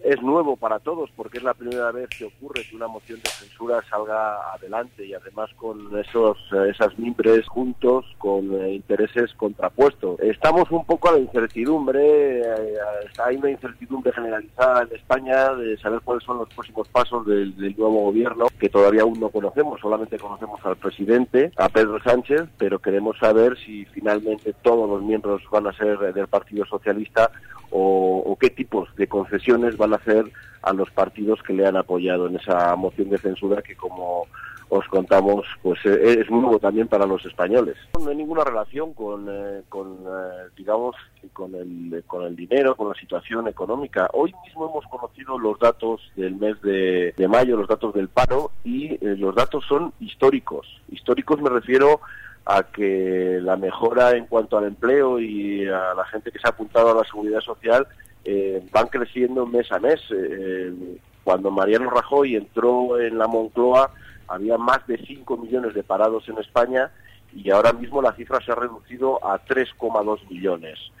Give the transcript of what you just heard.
es nuevo para todos porque es la primera vez que ocurre que una moción de censura salga adelante y además con esas mimbres juntos con intereses contrapuestos. Estamos un poco a la incertidumbre, hay una incertidumbre generalizada en España de saber cuáles son los próximos pasos del nuevo gobierno, que todavía aún no conocemos, solamente conocemos al presidente, a Pedro Sánchez, pero queremos saber si finalmente todos los miembros van a ser del Partido Socialista o qué tipos de concesiones van a hacer a los partidos que le han apoyado en esa moción de censura que, como os contamos, pues es nuevo también para los españoles. No hay ninguna relación con el dinero, con la situación económica. Hoy mismo hemos conocido los datos del mes de mayo, los datos del paro, y los datos son históricos. Históricos me refiero a que la mejora en cuanto al empleo y a la gente que se ha apuntado a la seguridad social van creciendo mes a mes. Cuando Mariano Rajoy entró en la Moncloa había más de 5 millones de parados en España y ahora mismo la cifra se ha reducido a 3,2 millones.